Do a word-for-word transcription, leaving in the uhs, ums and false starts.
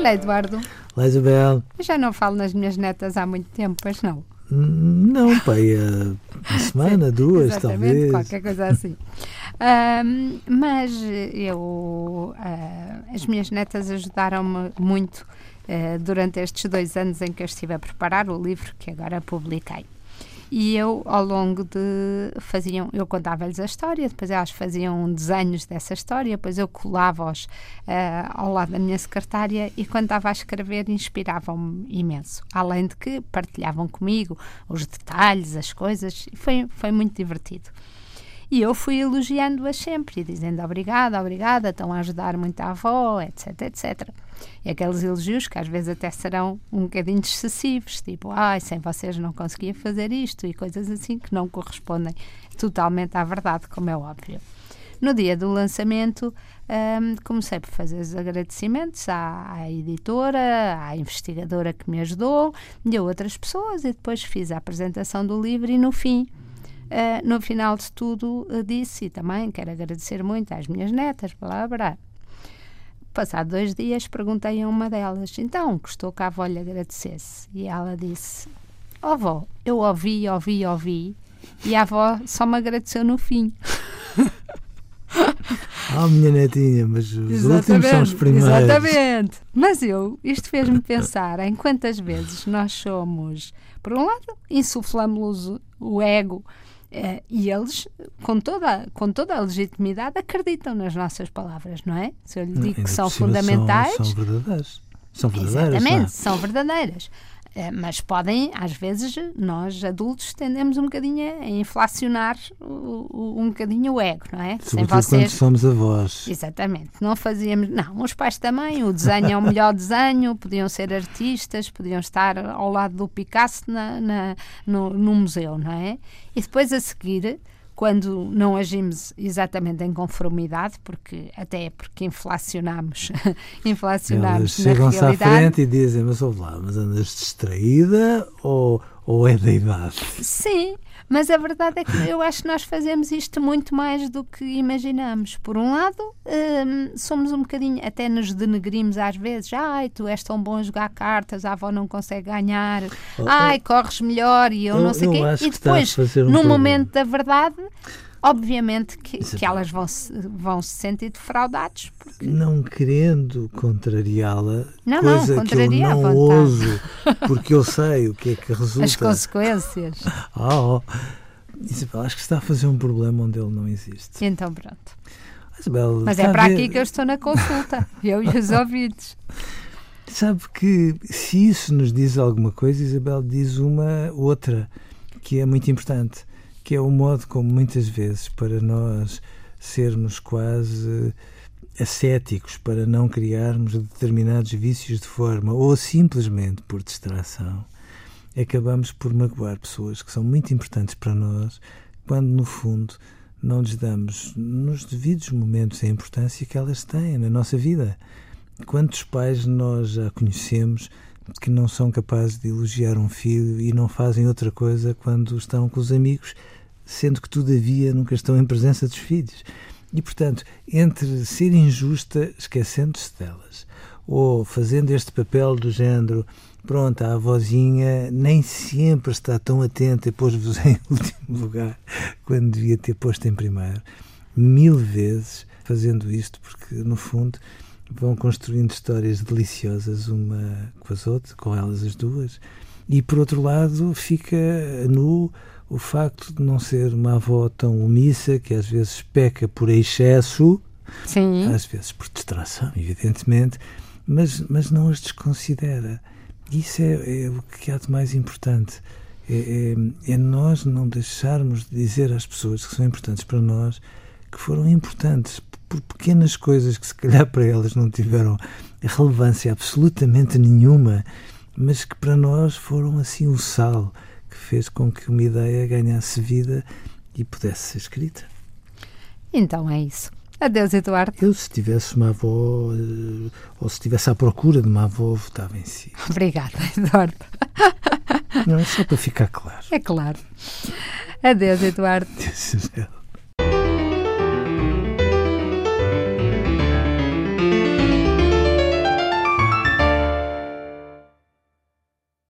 Olá, Eduardo. Olá, Isabel. Eu já não falo nas minhas netas há muito tempo, pois não? Não, pai, uma semana, Sim, duas, exatamente, talvez. Qualquer coisa assim. um, mas eu, uh, as minhas netas ajudaram-me muito uh, durante estes dois anos em que eu estive a preparar o livro que agora publiquei. E eu, ao longo de... faziam, eu contava-lhes a história, depois elas faziam desenhos dessa história, depois eu colava-os uh, ao lado da minha secretária e quando estava a escrever inspiravam-me imenso. Além de que partilhavam comigo os detalhes, as coisas, e foi, foi muito divertido. E eu fui elogiando-as sempre, dizendo obrigada, obrigada, estão a ajudar muito a avó, etc, etcétera. E aqueles elogios que às vezes até serão um bocadinho excessivos, tipo, ai, sem vocês não conseguia fazer isto, e coisas assim que não correspondem totalmente à verdade, como é óbvio. No dia do lançamento, hum, comecei por fazer os agradecimentos à, à editora, à investigadora que me ajudou, e a outras pessoas, e depois fiz a apresentação do livro e no fim, Uh, no final de tudo uh, disse, e também quero agradecer muito às minhas netas, blá, blá. Passado dois dias perguntei a uma delas, então, gostou que a avó lhe agradecesse? E ela disse, ó, avó, eu ouvi, ouvi, ouvi, e a avó só me agradeceu no fim. Ah, minha netinha, mas os exatamente, últimos são os primeiros. Exatamente. Mas eu, isto fez-me pensar em quantas vezes nós somos, por um lado, insuflamos o ego, Uh, e eles, com toda, com toda a legitimidade, acreditam nas nossas palavras, não é? Se eu lhe digo que são fundamentais... São, são verdadeiras. São verdadeiras, exatamente, não é? São verdadeiras. Uh, mas podem, às vezes, nós adultos tendemos um bocadinho a inflacionar o, o, um bocadinho o ego, não é? Sobretudo sem vocês... quando somos avós. Exatamente. Não fazíamos... Não, os pais também. O desenho é o melhor desenho. Podiam ser artistas, podiam estar ao lado do Picasso na, na, no, no museu, não é? E depois a seguir, quando não agimos exatamente em conformidade, porque até porque inflacionamos, inflacionamos Elas na chegam-se à realidade. frente e dizem, mas ouve lá, mas andas distraída ou, ou é da idade? Sim, mas a verdade é que eu acho que nós fazemos isto muito mais do que imaginamos. Por um lado, hum, somos um bocadinho, até nos denegrimos às vezes. Ai, tu és tão bom a jogar cartas, a avó não consegue ganhar. Ai, corres melhor e eu, eu não sei o quê. Acho E depois, que um no problema. momento da verdade, obviamente que, que elas vão se, vão se sentir defraudadas. Porque... Não querendo contrariá-la, não, coisa não, que eu não ouso, porque eu sei o que é que resulta. As consequências. Oh, Isabel, acho que está a fazer um problema onde ele não existe. Então pronto. Isabel, mas é para ver... aqui que eu estou na consulta, eu e os ouvidos. Sabe que se isso nos diz alguma coisa, Isabel, diz uma outra, que é muito importante, que é o modo como muitas vezes, para nós sermos quase ascéticos, para não criarmos determinados vícios de forma, ou simplesmente por distração, acabamos por magoar pessoas que são muito importantes para nós, quando no fundo não lhes damos nos devidos momentos a importância que elas têm na nossa vida. Quantos pais nós já conhecemos que não são capazes de elogiar um filho e não fazem outra coisa quando estão com os amigos, sendo que todavia nunca estão em presença dos filhos. E, portanto, entre ser injusta, esquecendo-se delas, ou fazendo este papel do género, pronto, a avózinha nem sempre está tão atenta e pôs-vos em último lugar, quando devia ter posto em primeiro, mil vezes fazendo isto, porque, no fundo, vão construindo histórias deliciosas uma com as outras, com elas as duas, e, por outro lado, fica nu o facto de não ser uma avó tão omissa, que às vezes peca por excesso, Sim. às vezes por distração, evidentemente, mas, mas não as desconsidera. Isso é, é o que há de mais importante. É, é, é nós não deixarmos de dizer às pessoas que são importantes para nós que foram importantes por pequenas coisas que se calhar para elas não tiveram relevância absolutamente nenhuma, mas que para nós foram assim o sal que fez com que uma ideia ganhasse vida e pudesse ser escrita. Então é isso. Adeus, Eduardo. Eu, se tivesse uma avó, ou se estivesse à procura de uma avó, votava em si. Obrigada, Eduardo. Não, é só para ficar claro. É claro. Adeus, Eduardo. Adeus, Isabel.